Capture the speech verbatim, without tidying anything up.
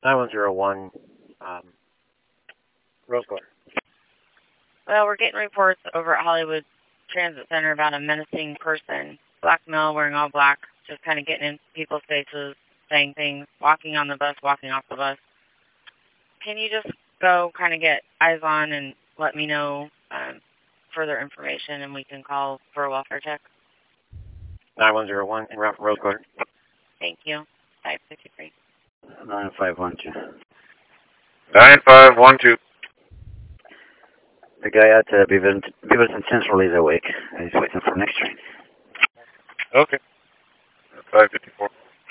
nine one zero one, um, Rose Quarter. Well, we're getting reports over at Hollywood Transit Center about a menacing person, black male wearing all black, just kind of getting in people's faces, saying things, walking on the bus, walking off the bus. Can you just go kind of get eyes on and let me know um, further information, and we can call for a welfare check? nine one zero one, in route from Rose Quarter. Thank you. five fifty-three. nine five one two. nine five one two. The guy at uh, Beavis, Beavis and Central is awake. He's waiting for next train. Okay. five fifty-four.